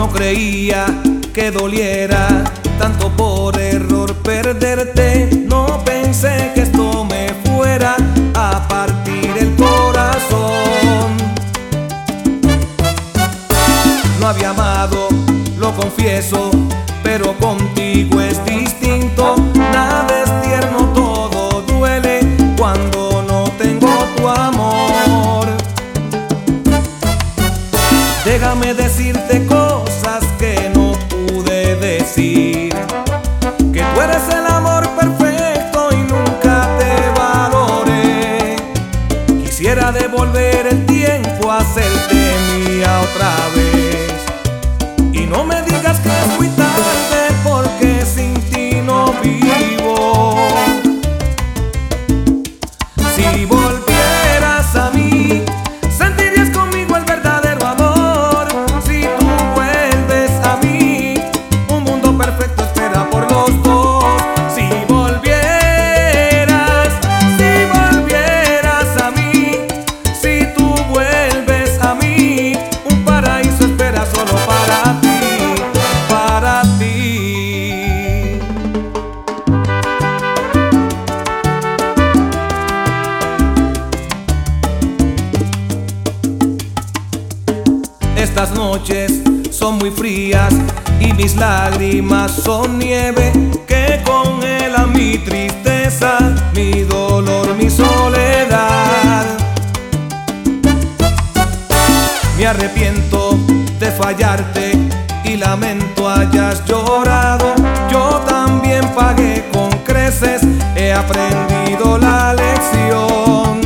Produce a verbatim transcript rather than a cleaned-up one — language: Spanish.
No creía que doliera tanto por error perderte. No pensé que esto me fuera a partir el corazón. No había amado, lo confieso, pero contigo es distinto. Nada es tierno, todo duele cuando no tengo tu amor. Déjame decirte cosas que no pude decir, que tú eres el amor perfecto y nunca te valoré. Quisiera devolver el tiempo, hacerte mía otra vez. Y no me digas que es muy tarde, porque sin ti no vivo. Si volvieras a mí, sentirías conmigo el verdadero amor. Si tú vuelves a mí, un mundo perfecto espera por los dos. Si volvieras, si volvieras a mí, si tú vuelves a mí, un paraíso espera solo para ti. Estas noches son muy frías y mis lágrimas son nieve que congela mi tristeza, mi dolor, mi soledad. Me arrepiento de fallarte y lamento hayas llorado. Yo también pagué con creces, he aprendido la lección.